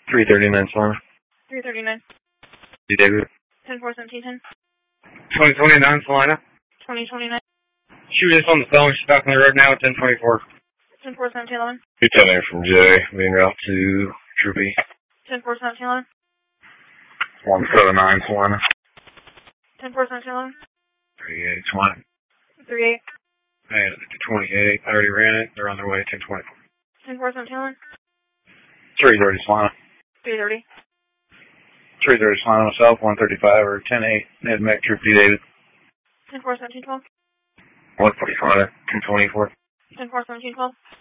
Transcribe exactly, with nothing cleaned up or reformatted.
three thirty-nine Solana. three thirty-nine. D David. ten four seventeen ten. twenty twenty-nine Solana. twenty twenty-nine. She was just on the phone. She's back on the road now at ten twenty-four. ten four seventeen eleven. Lieutenant from J, main route to Troopy. ten four seventeen eleven. one seven nine Solana. ten four seventeen eleven. thirty-eight twenty. thirty-eight. And twenty-eight. I already ran it. They're on their way. ten twenty-four. ten four seventeen eleven. three thirty Solana. three thirty. three thirty Solana myself. one thirty-five or ten eight. Ned Mac Troop D David. ten four seventeen twelve. one forty Solana. ten twenty-four. ten four seventeen twelve.